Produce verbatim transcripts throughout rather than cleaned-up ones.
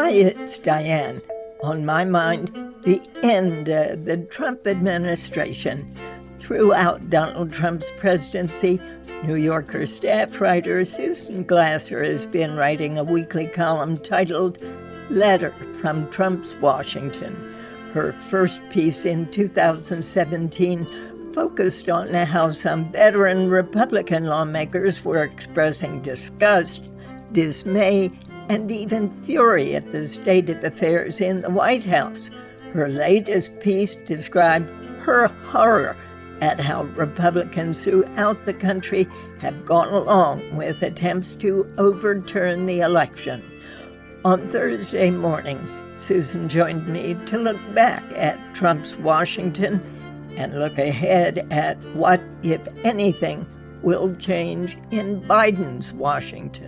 Hi, it's Diane. On my mind, the end of the Trump administration. Throughout Donald Trump's presidency, New Yorker staff writer Susan Glasser has been writing a weekly column titled Letter from Trump's Washington. Her first piece in two thousand seventeen focused on how some veteran Republican lawmakers were expressing disgust, dismay, and even fury at the state of affairs in the White House. Her latest piece described her horror at how Republicans throughout the country have gone along with attempts to overturn the election. On Thursday morning, Susan joined me to look back at Trump's Washington and look ahead at what, if anything, will change in Biden's Washington.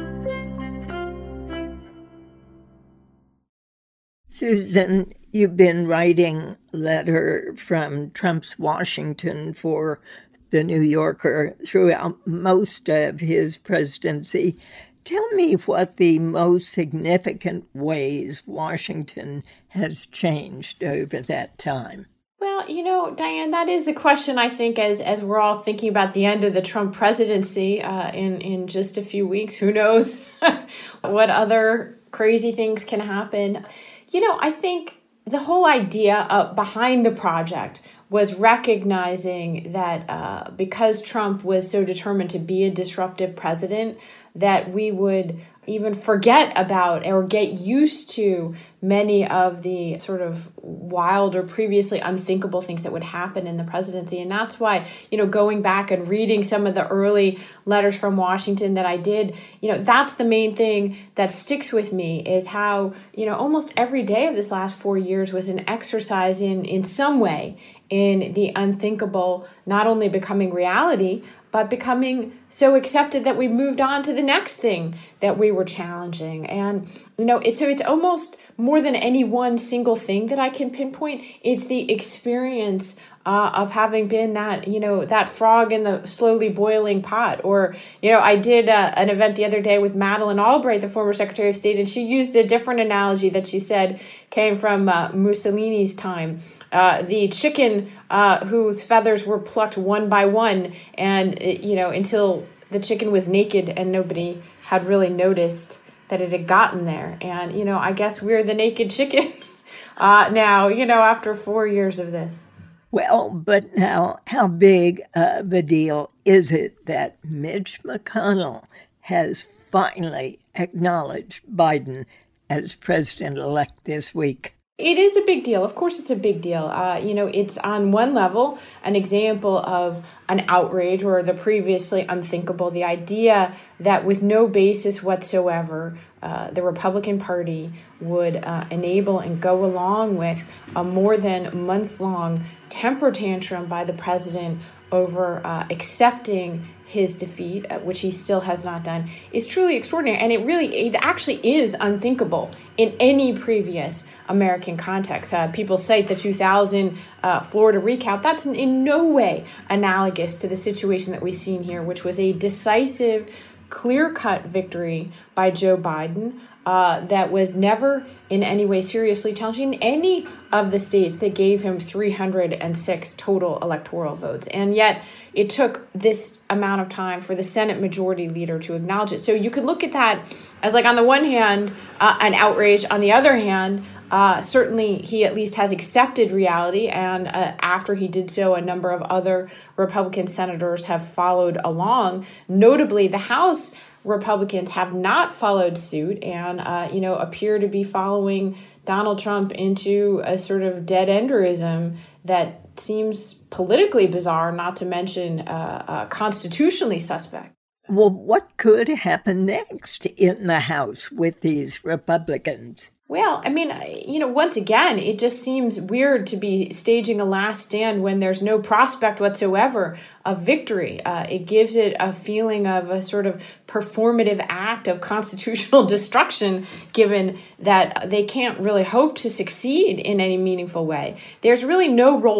Susan, you've been writing Letter from Trump's Washington for The New Yorker throughout most of his presidency. Tell me what the most significant ways Washington has changed over that time. Well, you know, Diane, that is the question, I think, as as we're all thinking about the end of the Trump presidency uh, in, in just a few weeks. Who knows what other crazy things can happen? You know, I think the whole idea of behind the project was recognizing that uh, because Trump was so determined to be a disruptive president, that we would even forget about or get used to many of the sort of wild or previously unthinkable things that would happen in the presidency. And that's why, you know, going back and reading some of the early letters from Washington that I did, you know, that's the main thing that sticks with me is how, you know, almost every day of this last four years was an exercise in, in some way in the unthinkable, not only becoming reality, but becoming so accepted that we moved on to the next thing that we were challenging. And, you know, so it's almost more than any one single thing that I can pinpoint. It's the experience uh, of having been that, you know, that frog in the slowly boiling pot. Or, you know, I did uh, an event the other day with Madeleine Albright, the former Secretary of State, and she used a different analogy that she said came from uh, Mussolini's time. Uh, the chicken uh, whose feathers were plucked one by one, and, you know, until the chicken was naked and nobody had really noticed that it had gotten there. And, you know, I guess we're the naked chicken uh, now, you know, after four years of this. Well, but now, how big of a deal is it that Mitch McConnell has finally acknowledged Biden as president-elect this week? It is a big deal. Of course, it's a big deal. Uh, you know, it's on one level an example of an outrage or the previously unthinkable, the idea that with no basis whatsoever, uh, the Republican Party would uh, enable and go along with a more than month-long temper tantrum by the president over uh, accepting his defeat, uh, which he still has not done, is truly extraordinary. And it really, it actually is unthinkable in any previous American context. Uh, people cite the two thousand uh, Florida recount. That's in, in no way analogous to the situation that we've seen here, which was a decisive, clear-cut victory by Joe Biden uh, that was never in any way seriously challenging any of the states that gave him three hundred six total electoral votes. And yet it took this amount of time for the Senate Majority Leader to acknowledge it. So you could look at that as, like, on the one hand, uh, an outrage. On the other hand, uh, certainly he at least has accepted reality. And uh, after he did so, a number of other Republican senators have followed along. Notably, the House Republicans have not followed suit and, uh, you know, appear to be following Donald Trump into a sort of dead-enderism that seems politically bizarre, not to mention uh, uh, constitutionally suspect. Well, what could happen next in the House with these Republicans? Well, I mean, you know, once again, it just seems weird to be staging a last stand when there's no prospect whatsoever of victory. Uh, it gives it a feeling of a sort of performative act of constitutional destruction, given that they can't really hope to succeed in any meaningful way. There's really no role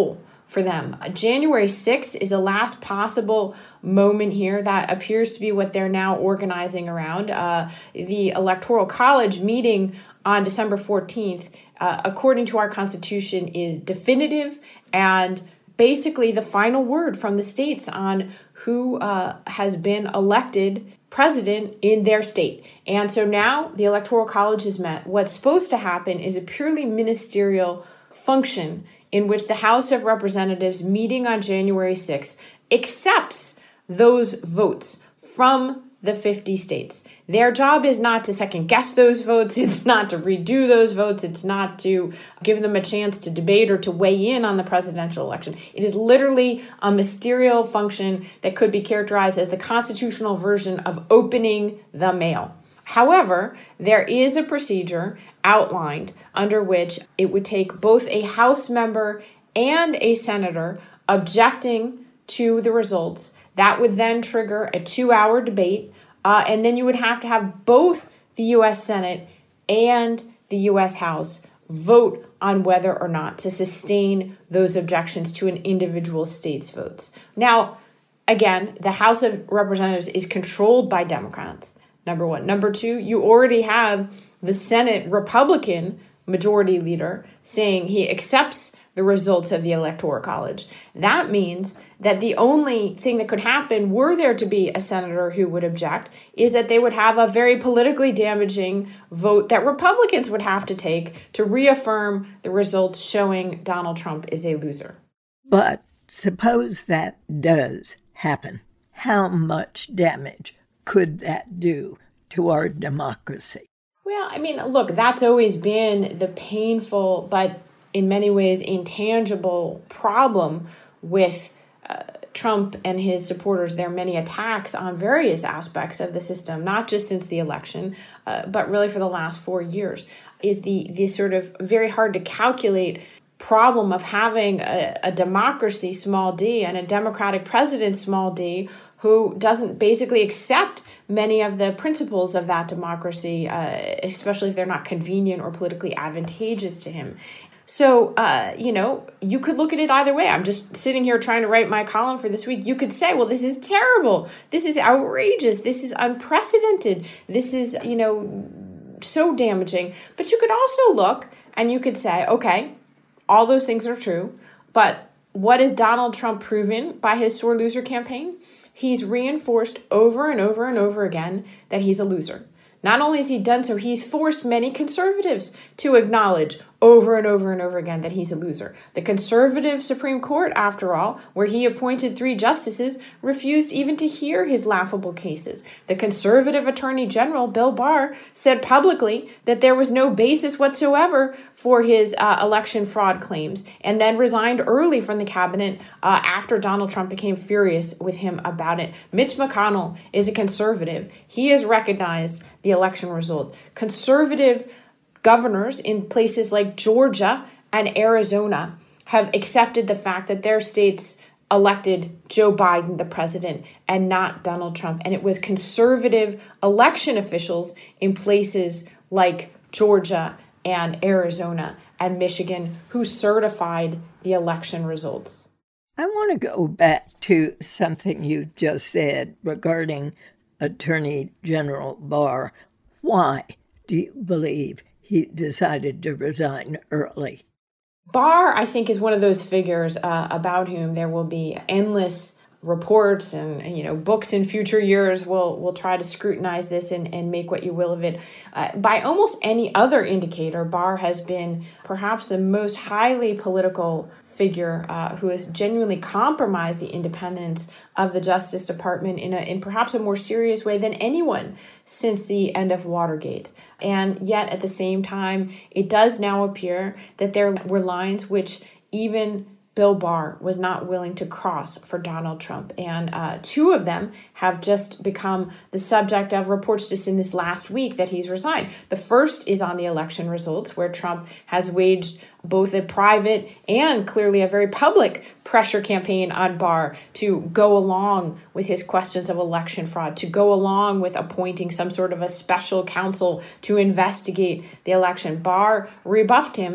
for them. January sixth is the last possible moment here. That appears to be what they're now organizing around. Uh, the Electoral College meeting on December fourteenth, uh, according to our Constitution, is definitive and basically the final word from the states on who uh, has been elected president in their state. And so now the Electoral College has met. What's supposed to happen is a purely ministerial function in which the House of Representatives, meeting on January sixth, accepts those votes from the fifty states. Their job is not to second guess those votes. It's not to redo those votes. It's not to give them a chance to debate or to weigh in on the presidential election. It is literally a ministerial function that could be characterized as the constitutional version of opening the mail. However, there is a procedure outlined under which it would take both a House member and a senator objecting to the results. That would then trigger a two-hour debate, uh, and then you would have to have both the U S Senate and the U S House vote on whether or not to sustain those objections to an individual state's votes. Now, again, the House of Representatives is controlled by Democrats, number one. Number two, you already have the Senate Republican majority leader saying he accepts the results of the Electoral College. That means that the only thing that could happen, were there to be a senator who would object, is that they would have a very politically damaging vote that Republicans would have to take to reaffirm the results showing Donald Trump is a loser. But suppose that does happen. How much damage could that do to our democracy? Well, I mean, look, that's always been the painful, but in many ways intangible problem with uh, Trump and his supporters. There are many attacks on various aspects of the system, not just since the election, uh, but really for the last four years, is the, the sort of very hard to calculate problem of having a, a democracy, small d, and a democratic president, small d, who doesn't basically accept many of the principles of that democracy, uh, especially if they're not convenient or politically advantageous to him. So, uh, you know, you could look at it either way. I'm just sitting here trying to write my column for this week. You could say, well, this is terrible. This is outrageous. This is unprecedented. This is, you know, so damaging. But you could also look and you could say, okay, all those things are true. But what has Donald Trump proven by his sore loser campaign? He's reinforced over and over and over again that he's a loser. Not only has he done so, he's forced many conservatives to acknowledge over and over and over again that he's a loser. The conservative Supreme Court, after all, where he appointed three justices, refused even to hear his laughable cases. The conservative Attorney General, Bill Barr, said publicly that there was no basis whatsoever for his uh, election fraud claims, and then resigned early from the cabinet uh, after Donald Trump became furious with him about it. Mitch McConnell is a conservative. He has recognized the election result. Conservative governors in places like Georgia and Arizona have accepted the fact that their states elected Joe Biden, the president, and not Donald Trump. And it was conservative election officials in places like Georgia and Arizona and Michigan who certified the election results. I want to go back to something you just said regarding Attorney General Barr. Why do you believe he decided to resign early? Barr, I think, is one of those figures uh, about whom there will be endless reports and, and, you know, books in future years will will try to scrutinize this and, and make what you will of it. Uh, by almost any other indicator, Barr has been perhaps the most highly political figure uh, who has genuinely compromised the independence of the Justice Department in a in perhaps a more serious way than anyone since the end of Watergate. And yet, at the same time, it does now appear that there were lines which even Bill Barr was not willing to cross for Donald Trump. And uh, two of them have just become the subject of reports just in this last week that he's resigned. The first is on the election results, where Trump has waged both a private and clearly a very public pressure campaign on Barr to go along with his questions of election fraud, to go along with appointing some sort of a special counsel to investigate the election. Barr rebuffed him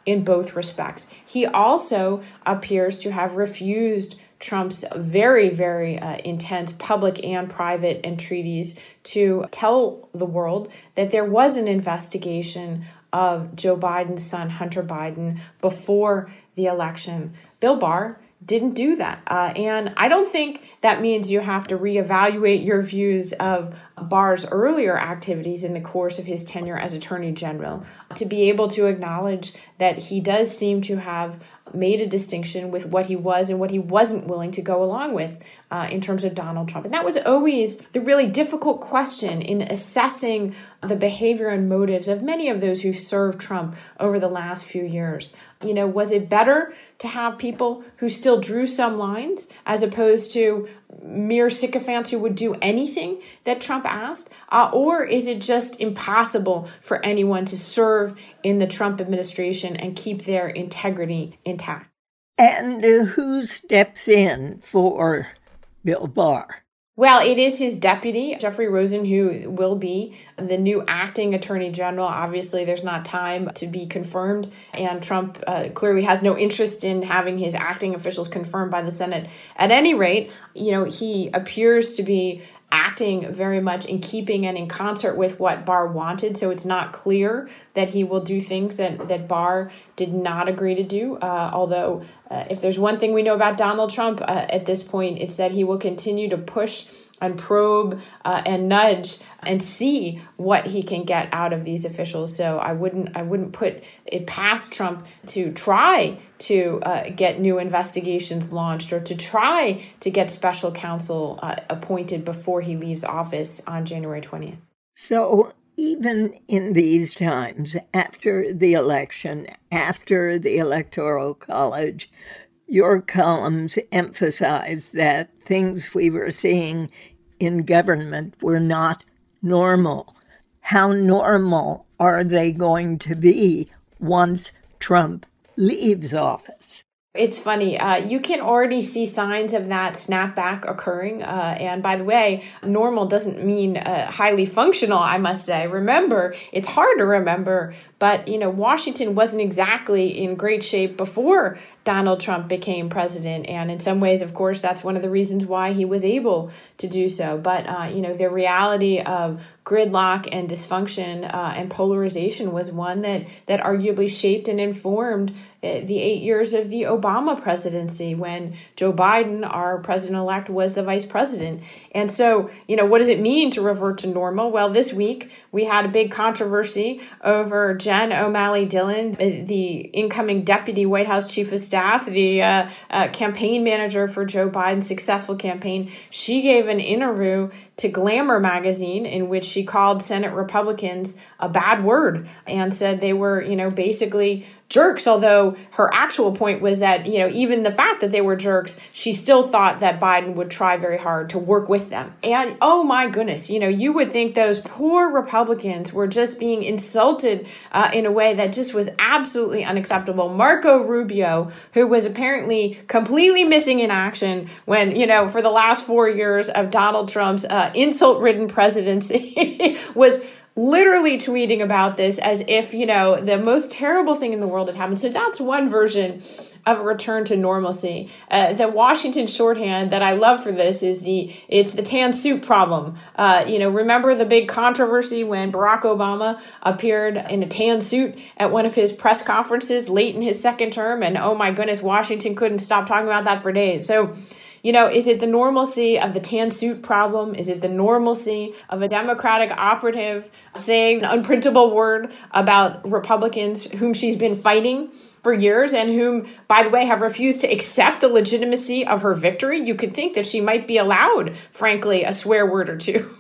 in both respects. He also appears to have refused Trump's very, very uh, intense public and private entreaties to tell the world that there was an investigation of Joe Biden's son, Hunter Biden, before the election. Bill Barr didn't do that. Uh, and I don't think that means you have to reevaluate your views of Barr's earlier activities in the course of his tenure as Attorney General to be able to acknowledge that he does seem to have made a distinction with what he was and what he wasn't willing to go along with uh, in terms of Donald Trump. And that was always the really difficult question in assessing the behavior and motives of many of those who served Trump over the last few years. You know, was it better to have people who still drew some lines as opposed to mere sycophants who would do anything that Trump asked? Uh, or is it just impossible for anyone to serve in the Trump administration and keep their integrity intact? And uh, who steps in for Bill Barr? Well, it is his deputy, Jeffrey Rosen, who will be the new acting attorney general. Obviously, there's not time to be confirmed, and Trump uh, clearly has no interest in having his acting officials confirmed by the Senate. At any rate, you know, he appears to be acting very much in keeping and in concert with what Barr wanted. So it's not clear that he will do things that, that Barr did not agree to do. Uh, although uh, if there's one thing we know about Donald Trump uh, at this point, it's that he will continue to push and probe uh, and nudge and see what he can get out of these officials. So I wouldn't I wouldn't put it past Trump to try to uh, get new investigations launched or to try to get special counsel uh, appointed before he leaves office on January twentieth. So even in these times, after the election, after the Electoral College, your columns emphasize that things we were seeing in government were not normal. How normal are they going to be once Trump leaves office? It's funny. Uh, you can already see signs of that snapback occurring. Uh, and by the way, normal doesn't mean uh, highly functional, I must say. Remember, it's hard to remember, but, you know, Washington wasn't exactly in great shape before Donald Trump became president. And in some ways, of course, that's one of the reasons why he was able to do so. But, uh, you know, the reality of gridlock and dysfunction uh, and polarization was one that that arguably shaped and informed uh, the eight years of the Obama presidency when Joe Biden, our president-elect, was the vice president. And so, you know, what does it mean to revert to normal? Well, this week we had a big controversy over Jen O'Malley Dillon, the incoming deputy White House chief of staff, the uh, uh, campaign manager for Joe Biden's successful campaign. She gave an interview to Glamour magazine in which she called Senate Republicans a bad word and said they were, you know, basically jerks, although her actual point was that, you know, even the fact that they were jerks, she still thought that Biden would try very hard to work with them. And oh my goodness, you know, you would think those poor Republicans were just being insulted uh, in a way that just was absolutely unacceptable. Marco Rubio, who was apparently completely missing in action when, you know, for the last four years of Donald Trump's uh, insult-ridden presidency, was literally tweeting about this as if, you know, the most terrible thing in the world had happened. So that's one version of a return to normalcy. Uh, the Washington shorthand that I love for this is the, it's the tan suit problem. Uh, you know, remember the big controversy when Barack Obama appeared in a tan suit at one of his press conferences late in his second term? And oh my goodness, Washington couldn't stop talking about that for days. So, you know, is it the normalcy of the tan suit problem? Is it the normalcy of a Democratic operative saying an unprintable word about Republicans whom she's been fighting for years and whom, by the way, have refused to accept the legitimacy of her victory? You could think that she might be allowed, frankly, a swear word or two,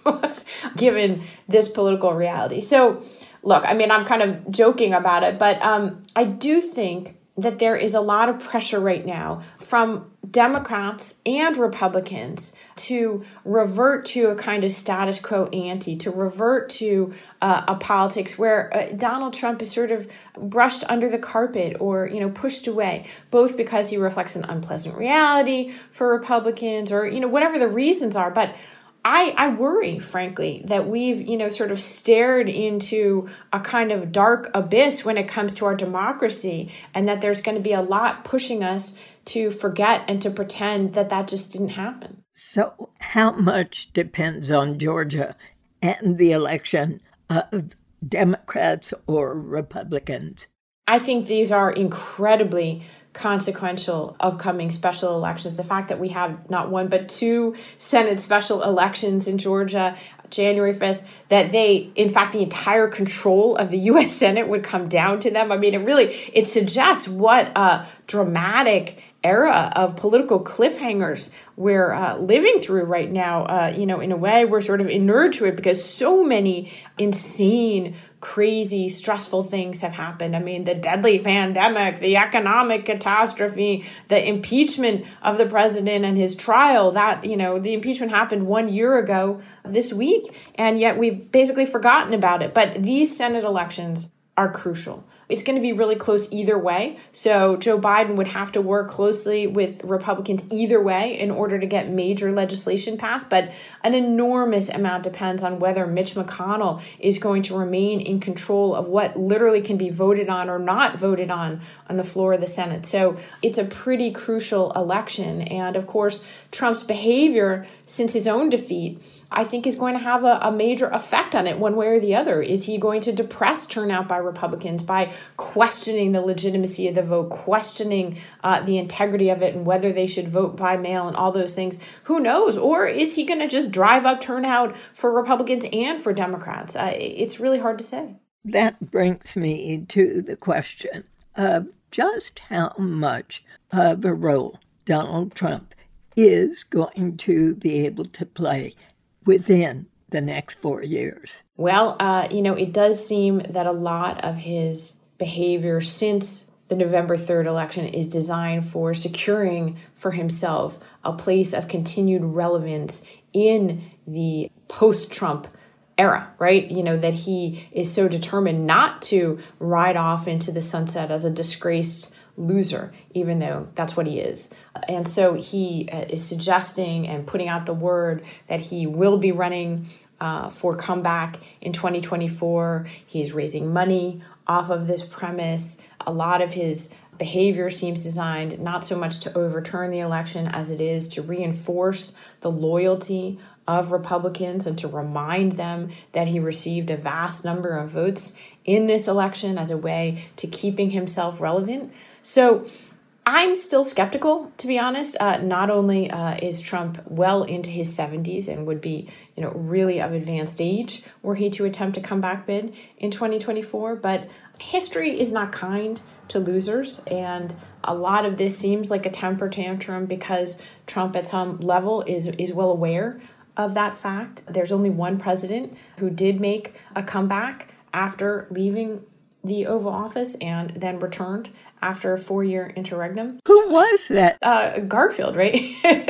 given this political reality. So, look, I mean, I'm kind of joking about it, but um, I do think that there is a lot of pressure right now from Democrats and Republicans to revert to a kind of status quo ante, to revert to uh, a politics where uh, Donald Trump is sort of brushed under the carpet or, you know, pushed away, both because he reflects an unpleasant reality for Republicans or, you know, whatever the reasons are. But I, I worry, frankly, that we've, you know, sort of stared into a kind of dark abyss when it comes to our democracy, and that there's going to be a lot pushing us to forget and to pretend that that just didn't happen. So how much depends on Georgia and the election of Democrats or Republicans? I think these are incredibly consequential upcoming special elections. The fact that we have not one but two Senate special elections in Georgia, January fifth, that they, in fact, the entire control of the U S Senate would come down to them. I mean, it really, it suggests what a dramatic era of political cliffhangers we're uh, living through right now. Uh, you know, in a way, we're sort of inured to it because so many insane, crazy, stressful things have happened. I mean, the deadly pandemic, the economic catastrophe, the impeachment of the president and his trial. That, you know, the impeachment happened one year ago this week, and yet we've basically forgotten about it. But these Senate elections are crucial. It's going to be really close either way. So Joe Biden would have to work closely with Republicans either way in order to get major legislation passed. But an enormous amount depends on whether Mitch McConnell is going to remain in control of what literally can be voted on or not voted on on the floor of the Senate. So it's a pretty crucial election. And of course, Trump's behavior since his own defeat, I think, is going to have a, a major effect on it one way or the other. Is he going to depress turnout by Republicans by questioning the legitimacy of the vote, questioning uh, the integrity of it and whether they should vote by mail and all those things? Who knows? Or is he going to just drive up turnout for Republicans and for Democrats? Uh, it's really hard to say. That brings me to the question of just how much of a role Donald Trump is going to be able to play within the next four years. Well, uh, you know, it does seem that a lot of his behavior since the November third election is designed for securing for himself a place of continued relevance in the post-Trump era, right? You know, that he is so determined not to ride off into the sunset as a disgraced loser, even though that's what he is. And so he uh, is suggesting and putting out the word that he will be running uh, for comeback in twenty twenty-four. He's raising money off of this premise. A lot of his behavior seems designed not so much to overturn the election as it is to reinforce the loyalty of Republicans and to remind them that he received a vast number of votes in this election as a way to keeping himself relevant. So I'm still skeptical, to be honest. Uh, not only uh, is Trump well into his seventies and would be, you know, really of advanced age were he to attempt a comeback bid in twenty twenty-four, but history is not kind to losers. And a lot of this seems like a temper tantrum because Trump at some level is, is well aware of that fact. There's only one president who did make a comeback after leaving the Oval Office and then returned after a four-year interregnum. Who was that? Uh, Garfield, right?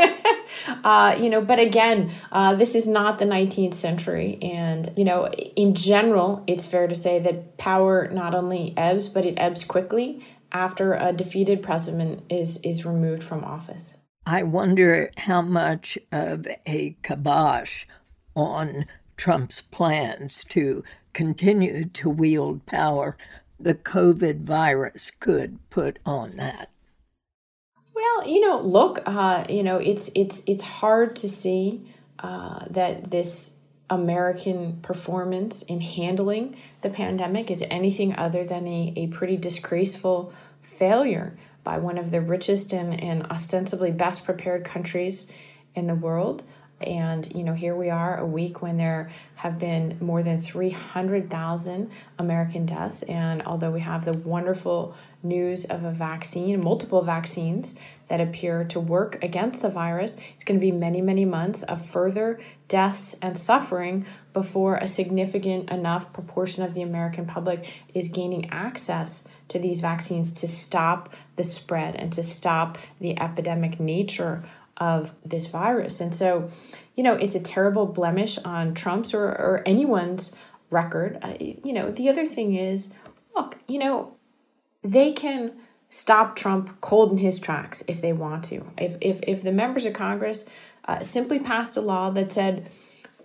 uh, you know, but again, uh, this is not the nineteenth century. And, you know, in general, it's fair to say that power not only ebbs, but it ebbs quickly after a defeated president is, is removed from office. I wonder how much of a kibosh on Trump's plans to continue to wield power the COVID virus could put on that. Well, you know, look, uh, you know, it's it's it's hard to see uh, that this American performance in handling the pandemic is anything other than a, a pretty disgraceful failure by one of the richest and, and ostensibly best prepared countries in the world. And, you know, here we are a week when there have been more than three hundred thousand American deaths. And although we have the wonderful news of a vaccine, multiple vaccines that appear to work against the virus, it's going to be many, many months of further deaths and suffering before a significant enough proportion of the American public is gaining access to these vaccines to stop the spread and to stop the epidemic nature of this virus. And so, you know, it's a terrible blemish on Trump's or, or anyone's record. Uh, you know, the other thing is, look, you know, they can stop Trump cold in his tracks if they want to. If if if the members of Congress uh, simply passed a law that said,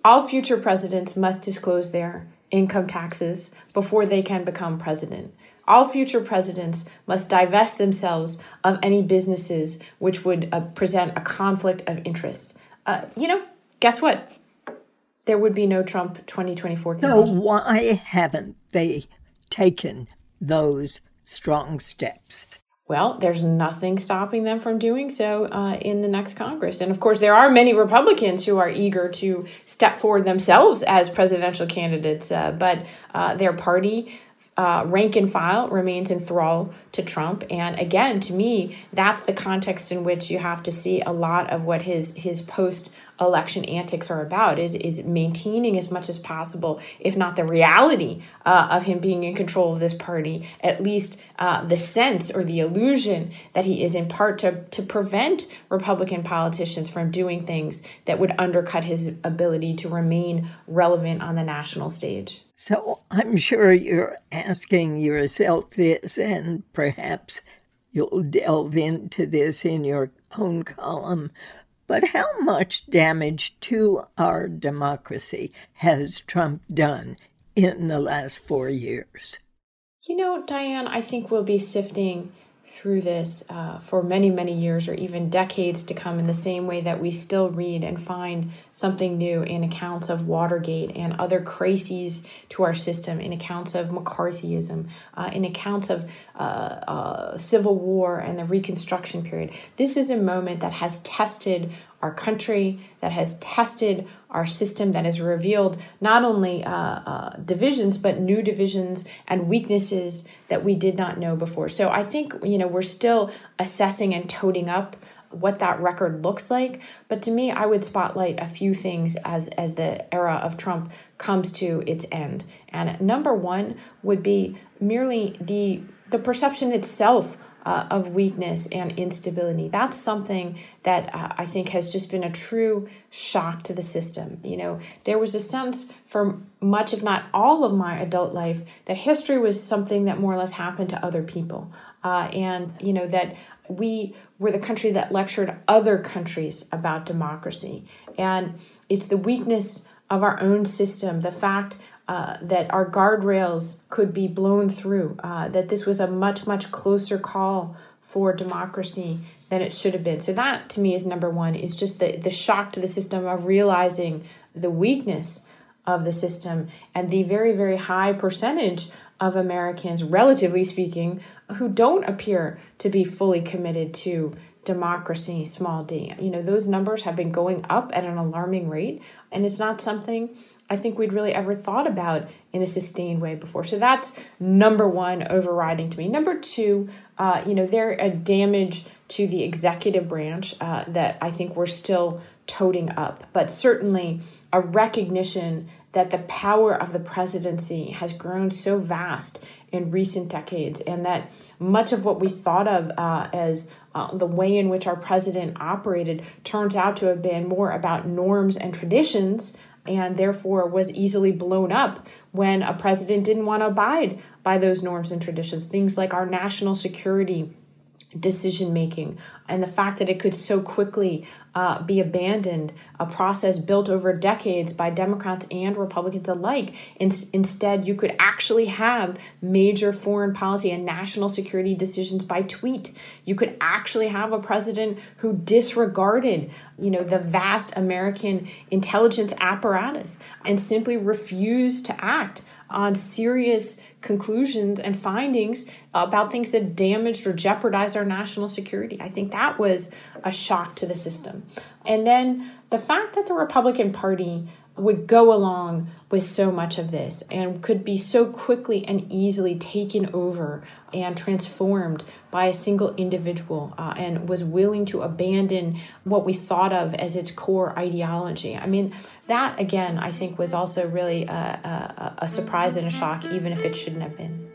all future presidents must disclose their income taxes before they can become president. All future presidents must divest themselves of any businesses which would uh, present a conflict of interest. Uh, you know, guess what? There would be no Trump twenty twenty-four campaign. So why haven't they taken those strong steps? Well, there's nothing stopping them from doing so uh, in the next Congress. And of course, there are many Republicans who are eager to step forward themselves as presidential candidates, uh, but uh, their party Uh, rank and file remains in thrall to Trump. And again, to me, that's the context in which you have to see a lot of what his his post-election antics are about, is, is maintaining as much as possible, if not the reality uh, of him being in control of this party, at least uh, the sense or the illusion that he is in part to, to prevent Republican politicians from doing things that would undercut his ability to remain relevant on the national stage. So I'm sure you're asking yourself this, and perhaps you'll delve into this in your own column, but how much damage to our democracy has Trump done in the last four years? You know, Diane, I think we'll be sifting through this uh, for many, many years or even decades to come, in the same way that we still read and find something new in accounts of Watergate and other crises to our system, in accounts of McCarthyism, uh, in accounts of uh, uh, Civil War and the Reconstruction period. This is a moment that has tested our country, that has tested our system, that has revealed not only uh, uh, divisions, but new divisions and weaknesses that we did not know before. So I think, you know, we're still assessing and toting up what that record looks like. But to me, I would spotlight a few things as, as the era of Trump comes to its end. And number one would be merely the, the perception itself Uh, of weakness and instability. That's something that uh, I think has just been a true shock to the system. You know, there was a sense for much, if not all of my adult life, that history was something that more or less happened to other people. Uh, and, you know, that we were the country that lectured other countries about democracy. And it's the weakness of our own system, the fact Uh, that our guardrails could be blown through, uh, that this was a much, much closer call for democracy than it should have been. So that, to me, is number one, is just the, the shock to the system of realizing the weakness of the system and the very, very high percentage of Americans, relatively speaking, who don't appear to be fully committed to democracy, small d. You know, those numbers have been going up at an alarming rate, and it's not something I think we'd really ever thought about in a sustained way before. So that's number one overriding to me. Number two, uh, you know, there a damage to the executive branch uh, that I think we're still toting up, but certainly a recognition that the power of the presidency has grown so vast in recent decades, and that much of what we thought of uh, as uh, the way in which our president operated turns out to have been more about norms and traditions, and therefore was easily blown up when a president didn't want to abide by those norms and traditions. Things like our national security decision-making, and the fact that it could so quickly uh, be abandoned, a process built over decades by Democrats and Republicans alike. In- instead, you could actually have major foreign policy and national security decisions by tweet. You could actually have a president who disregarded, you know, the vast American intelligence apparatus and simply refused to act on serious conclusions and findings about things that damaged or jeopardized our national security. I think that was a shock to the system. And then the fact that the Republican Party would go along with so much of this and could be so quickly and easily taken over and transformed by a single individual uh, and was willing to abandon what we thought of as its core ideology. I mean, that, again, I think was also really a, a, a surprise and a shock, even if it shouldn't have been.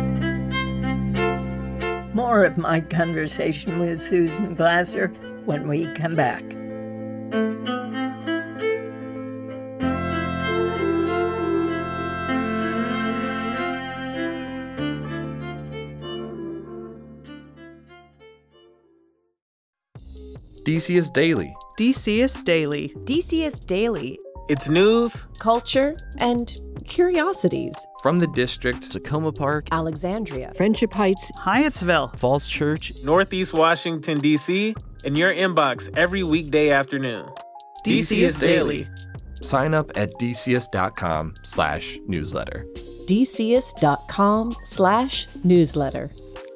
More of my conversation with Susan Glasser when we come back. D C S Daily. D C S Daily. D C S Daily. It's news, culture, and curiosities. From the district, Tacoma Park, Alexandria, Friendship Heights, Hyattsville, Falls Church, Northeast Washington, D C, in your inbox every weekday afternoon. D C S Daily. Sign up at dcs.com slash newsletter. dcs.com slash newsletter.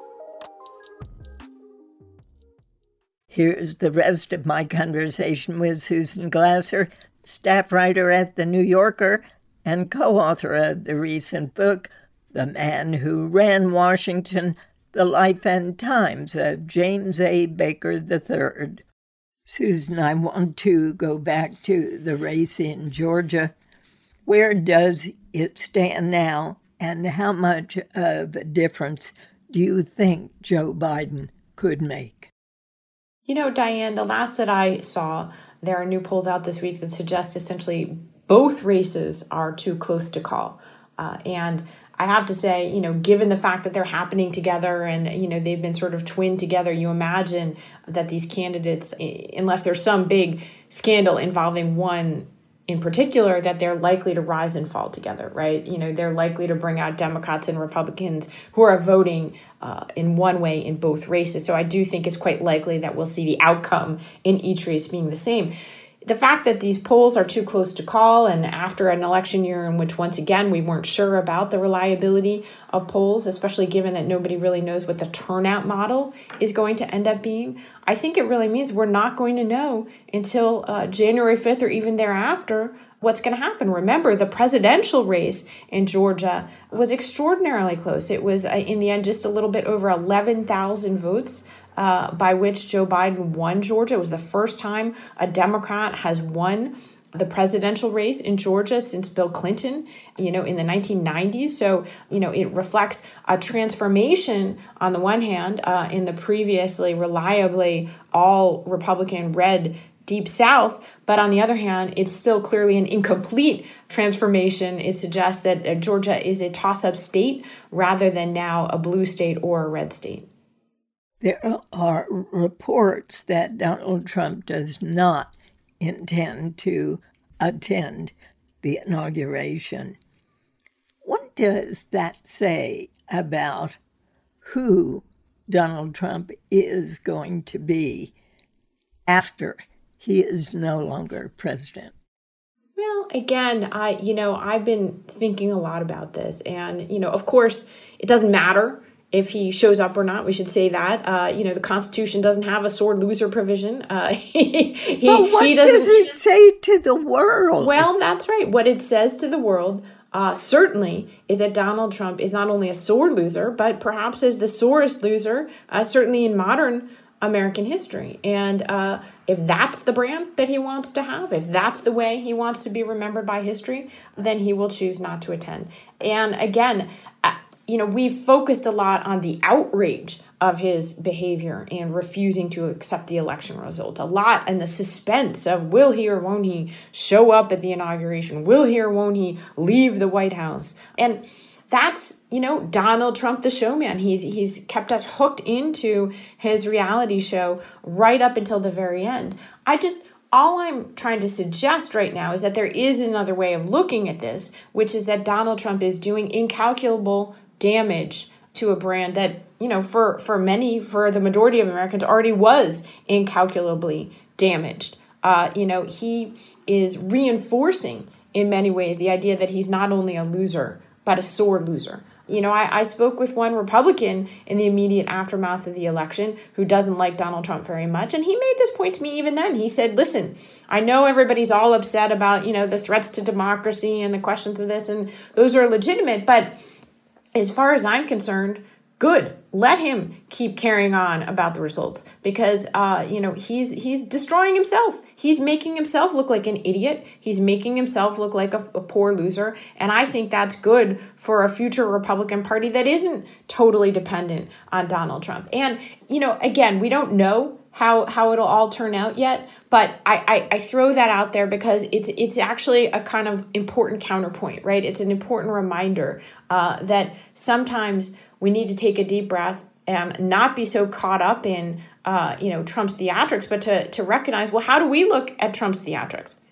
Here's the rest of my conversation with Susan Glasser, staff writer at The New Yorker and co-author of the recent book, The Man Who Ran Washington, The Life and Times of James A. Baker the third. Susan, I want to go back to the race in Georgia. Where does it stand now, and how much of a difference do you think Joe Biden could make? You know, Diane, the last that I saw, there are new polls out this week that suggest essentially both races are too close to call. Uh, and I have to say, you know, given the fact that they're happening together and, you know, they've been sort of twinned together, you imagine that these candidates, unless there's some big scandal involving one in particular, that they're likely to rise and fall together, right? You know, they're likely to bring out Democrats and Republicans who are voting uh, in one way in both races. So I do think it's quite likely that we'll see the outcome in each race being the same. The fact that these polls are too close to call, and after an election year in which, once again, we weren't sure about the reliability of polls, especially given that nobody really knows what the turnout model is going to end up being, I think it really means we're not going to know until uh, January fifth or even thereafter what's going to happen. Remember, the presidential race in Georgia was extraordinarily close. It was, uh, in the end, just a little bit over eleven thousand votes. Uh, by which Joe Biden won Georgia. It was the first time a Democrat has won the presidential race in Georgia since Bill Clinton, you know, in the nineteen nineties. So, you know, it reflects a transformation on the one hand uh, in the previously reliably all Republican red Deep South, but on the other hand, it's still clearly an incomplete transformation. It suggests that uh, Georgia is a toss-up state rather than now a blue state or a red state. There are reports that Donald Trump does not intend to attend the inauguration. What does that say about who Donald Trump is going to be after he is no longer president? Well, again, I, you know, I've been thinking a lot about this. And, you know, of course, it doesn't matter if he shows up or not. We should say that. Uh, you know, the Constitution doesn't have a sore loser provision. Uh, he, he, well, what he does it say to the world? Well, that's right. What it says to the world uh, certainly is that Donald Trump is not only a sore loser, but perhaps is the sorest loser, uh, certainly in modern American history. And uh, if that's the brand that he wants to have, if that's the way he wants to be remembered by history, then he will choose not to attend. And again, uh, you know, we've focused a lot on the outrage of his behavior and refusing to accept the election results. A lot, and the suspense of will he or won't he show up at the inauguration? Will he or won't he leave the White House? And that's, you know, Donald Trump, the showman. He's he's kept us hooked into his reality show right up until the very end. I just, all I'm trying to suggest right now is that there is another way of looking at this, which is that Donald Trump is doing incalculable damage to a brand that, you know, for, for many, for the majority of Americans already was incalculably damaged. Uh, you know, he is reinforcing in many ways the idea that he's not only a loser, but a sore loser. You know, I, I spoke with one Republican in the immediate aftermath of the election who doesn't like Donald Trump very much. And he made this point to me even then. He said, listen, I know everybody's all upset about, you know, the threats to democracy and the questions of this, and those are legitimate, but as far as I'm concerned, good. Let him keep carrying on about the results because, uh, you know, he's he's destroying himself. He's making himself look like an idiot. He's making himself look like a, a poor loser. And I think that's good for a future Republican Party that isn't totally dependent on Donald Trump. And, you know, again, we don't know how how it'll all turn out yet, but I, I, I throw that out there because it's it's actually a kind of important counterpoint, right? It's an important reminder uh, that sometimes we need to take a deep breath and not be so caught up in uh, you know Trump's theatrics, but to to recognize, well, how do we look at Trump's theatrics?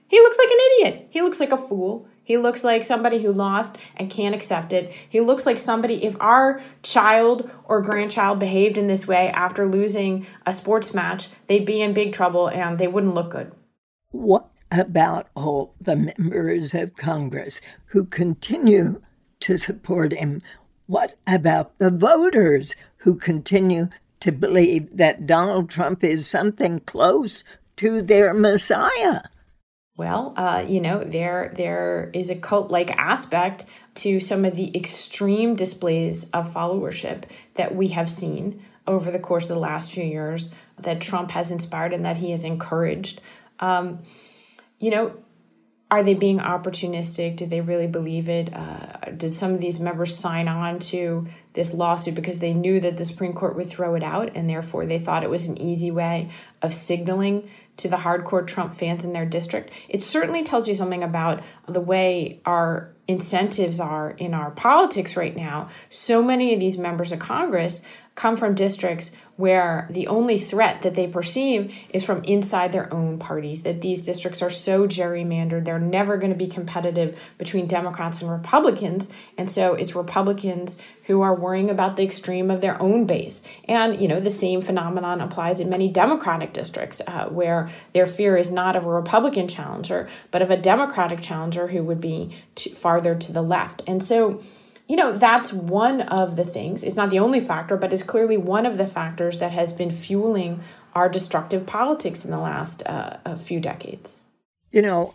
He looks like an idiot. He looks like a fool. He looks like somebody who lost and can't accept it. He looks like somebody, if our child or grandchild behaved in this way after losing a sports match, they'd be in big trouble and they wouldn't look good. What about all the members of Congress who continue to support him? What about the voters who continue to believe that Donald Trump is something close to their Messiah? Well, uh, you know, there there is a cult-like aspect to some of the extreme displays of followership that we have seen over the course of the last few years that Trump has inspired and that he has encouraged. Um, you know, are they being opportunistic? Do they really believe it? Uh, did some of these members sign on to this lawsuit because they knew that the Supreme Court would throw it out, and therefore they thought it was an easy way of signaling to the hardcore Trump fans in their district? It certainly tells you something about the way our incentives are in our politics right now. So many of these members of Congress come from districts where the only threat that they perceive is from inside their own parties, that these districts are so gerrymandered, they're never going to be competitive between Democrats and Republicans. And so it's Republicans who are worrying about the extreme of their own base. And, you know, the same phenomenon applies in many Democratic districts uh, where their fear is not of a Republican challenger, but of a Democratic challenger who would be too farther to the left. And so, you know, that's one of the things. It's not the only factor, but it's clearly one of the factors that has been fueling our destructive politics in the last uh, a few decades. You know,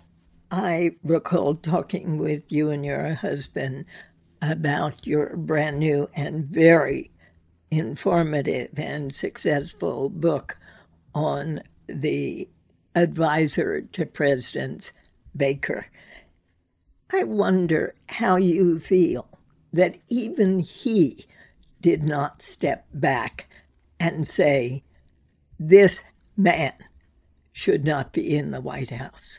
I recall talking with you and your husband about your brand new and very informative and successful book on the advisor to President Baker. I wonder how you feel that even he did not step back and say, this man should not be in the White House.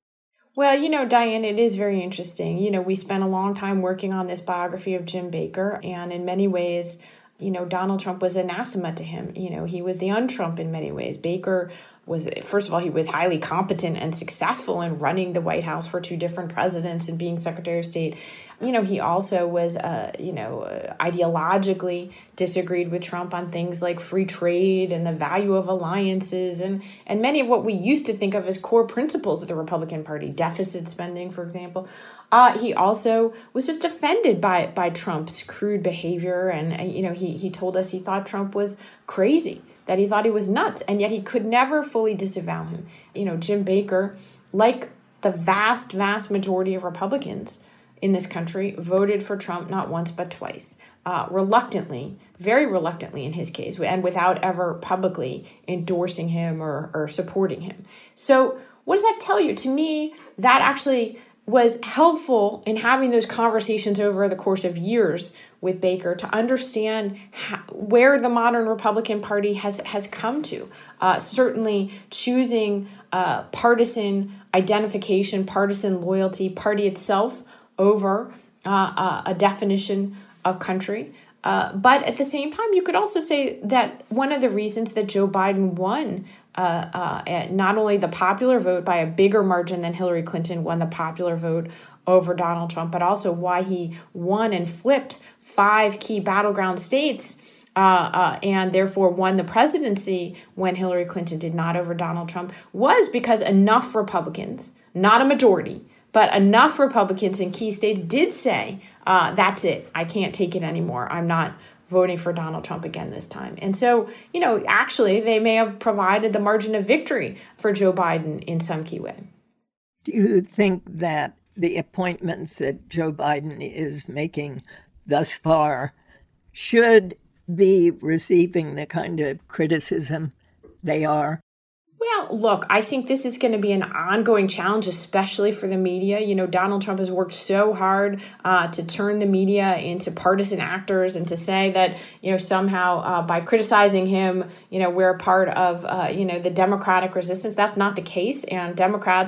Well, you know, Diane, it is very interesting. You know, we spent a long time working on this biography of Jim Baker, and in many ways, you know, Donald Trump was anathema to him. You know, he was the un-Trump in many ways. Baker was, first of all, he was highly competent and successful in running the White House for two different presidents and being Secretary of State. You know, he also was, uh, you know, uh, ideologically disagreed with Trump on things like free trade and the value of alliances and, and many of what we used to think of as core principles of the Republican Party, deficit spending, for example. Uh, he also was just offended by by Trump's crude behavior. And, uh, you know, he, he told us he thought Trump was crazy, that he thought he was nuts, and yet he could never fully disavow him. You know, Jim Baker, like the vast, vast majority of Republicans in this country, voted for Trump not once but twice, uh, reluctantly, very reluctantly in his case, and without ever publicly endorsing him or, or supporting him. So what does that tell you? To me, that actually was helpful in having those conversations over the course of years with Baker to understand how, where the modern Republican Party has, has come to. Uh, certainly choosing uh, partisan identification, partisan loyalty, party itself over uh, uh, a definition of country. Uh, but at the same time, you could also say that one of the reasons that Joe Biden won uh, uh, not only the popular vote by a bigger margin than Hillary Clinton won the popular vote over Donald Trump, but also why he won and flipped five key battleground states uh, uh, and therefore won the presidency when Hillary Clinton did not over Donald Trump, was because enough Republicans, not a majority, but enough Republicans in key states did say, uh, that's it, I can't take it anymore. I'm not voting for Donald Trump again this time. And so, you know, actually, they may have provided the margin of victory for Joe Biden in some key way. Do you think that the appointments that Joe Biden is making thus far should be receiving the kind of criticism they are? Well, look, I think this is going to be an ongoing challenge, especially for the media. You know, Donald Trump has worked so hard uh, to turn the media into partisan actors and to say that, you know, somehow uh, by criticizing him, you know, we're a part of, uh, you know, the Democratic resistance. That's not the case. And Democrats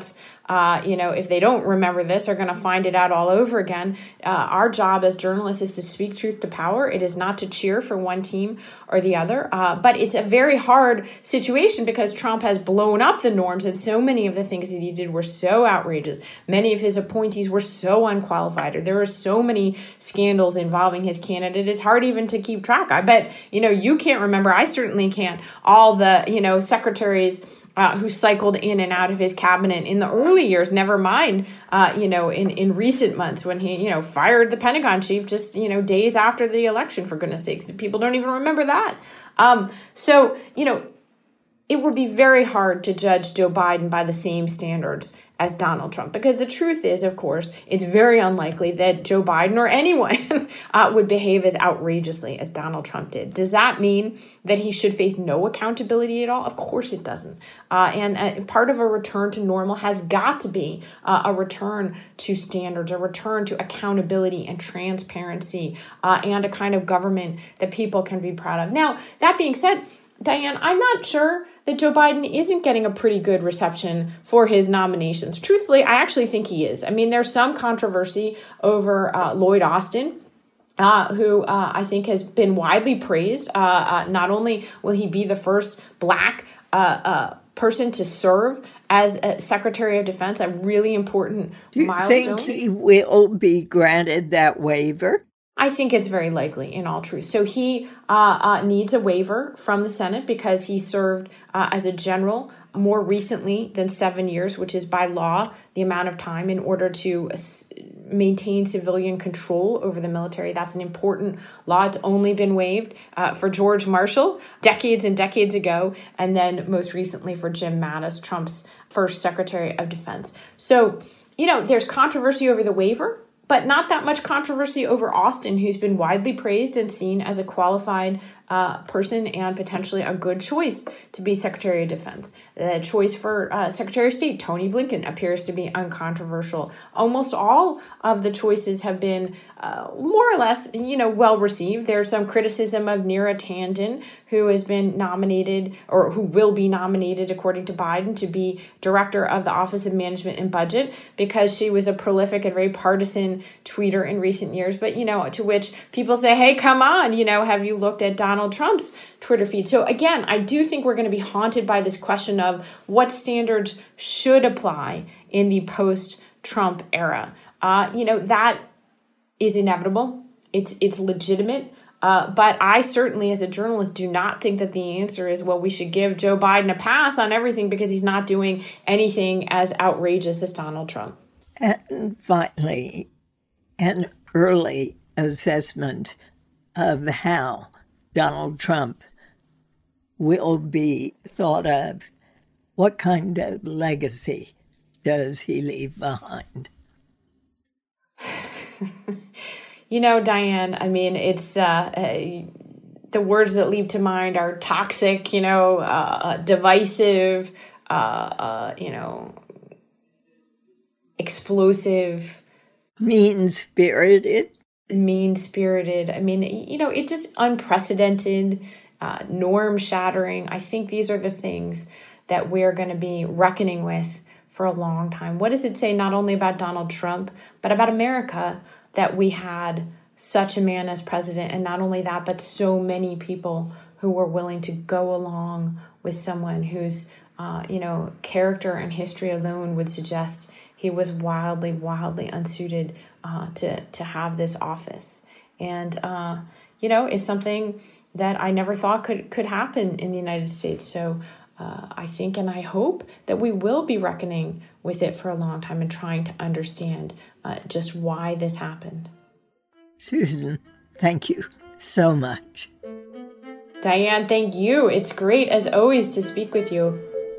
uh, you know, if they don't remember this, are going to find it out all over again. Uh, our job as journalists is to speak truth to power. It is not to cheer for one team or the other. Uh, but it's a very hard situation because Trump has blown up the norms, and so many of the things that he did were so outrageous. Many of his appointees were so unqualified, or there were so many scandals involving his candidate. It's hard even to keep track. I bet, you know, you can't remember. I certainly can't. All the, you know, secretaries Uh, who cycled in and out of his cabinet in the early years, never mind, uh, you know, in, in recent months when he, you know, fired the Pentagon chief just, you know, days after the election, for goodness sakes. People don't even remember that. Um, so, you know, it would be very hard to judge Joe Biden by the same standards as Donald Trump, because the truth is, of course, it's very unlikely that Joe Biden or anyone uh, would behave as outrageously as Donald Trump did. Does that mean that he should face no accountability at all? Of course it doesn't. Uh, and uh, part of a return to normal has got to be uh, a return to standards, a return to accountability and transparency, uh, and a kind of government that people can be proud of. Now, that being said, Diane, I'm not sure that Joe Biden isn't getting a pretty good reception for his nominations. Truthfully, I actually think he is. I mean, there's some controversy over uh, Lloyd Austin, uh, who uh, I think has been widely praised. Uh, uh, not only will he be the first Black uh, uh, person to serve as a Secretary of Defense, a really important Do you milestone. think he will be granted that waiver? I think it's very likely, in all truth. So he uh, uh, needs a waiver from the Senate because he served uh, as a general more recently than seven years, which is by law the amount of time in order to uh, maintain civilian control over the military. That's an important law. It's only been waived uh, for George Marshall decades and decades ago, and then most recently for Jim Mattis, Trump's first Secretary of Defense. So, you know, there's controversy over the waiver, but not that much controversy over Austin, who's been widely praised and seen as a qualified uh, person and potentially a good choice to be Secretary of Defense. The choice for uh, Secretary of State, Tony Blinken, appears to be uncontroversial. Almost all of the choices have been uh, more or less, you know, well received. There's some criticism of Neera Tanden, who has been nominated, or who will be nominated, according to Biden, to be director of the Office of Management and Budget, because she was a prolific and very partisan tweeter in recent years. But, you know, to which people say, hey, come on, you know, have you looked at Donald Trump's Twitter feed? So again, I do think we're going to be haunted by this question of what standards should apply in the post-Trump era. Uh, you know, that is inevitable. It's it's legitimate. Uh, but I certainly, as a journalist, do not think that the answer is, well, we should give Joe Biden a pass on everything because he's not doing anything as outrageous as Donald Trump. And finally, an early assessment of how Donald Trump will be thought of. What kind of legacy does he leave behind? You know, Diane, I mean, it's uh, uh, the words that leap to mind are toxic, you know, uh, divisive, uh, uh, you know, explosive. Mean-spirited. Mean-spirited. I mean, you know, it's just unprecedented, uh, norm-shattering. I think these are the things that we're going to be reckoning with for a long time. What does it say not only about Donald Trump, but about America, that we had such a man as president? And not only that, but so many people who were willing to go along with someone whose, uh, you know, character and history alone would suggest he was wildly, wildly unsuited uh, to, to have this office. And, uh, you know, it's something that I never thought could, could happen in the United States. So uh, I think and I hope that we will be reckoning with it for a long time and trying to understand uh, just why this happened. Susan, thank you so much. Diane, thank you. It's great, as always, to speak with you.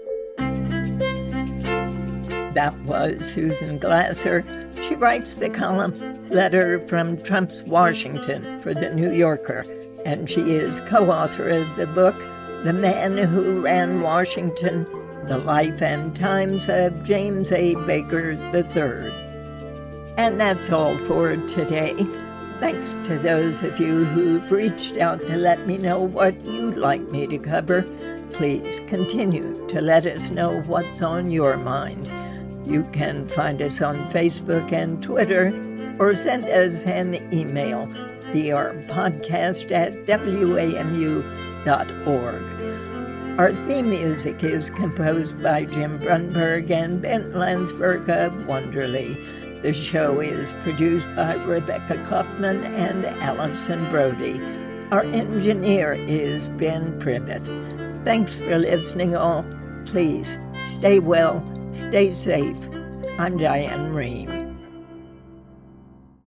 That was Susan Glasser. She writes the column Letter from Trump's Washington for The New Yorker, and she is co-author of the book The Man Who Ran Washington, The Life and Times of James A. Baker the third. And that's all for today. Thanks to those of you who've reached out to let me know what you'd like me to cover. Please continue to let us know what's on your mind. You can find us on Facebook and Twitter, or send us an email via podcast at W A M U dot org. Our theme music is composed by Jim Brunberg and Ben Landsberg of Wonderly. The show is produced by Rebecca Kaufman and Allison Brody. Our engineer is Ben Privet. Thanks for listening, all. Please stay well, stay safe. I'm Diane Rehm.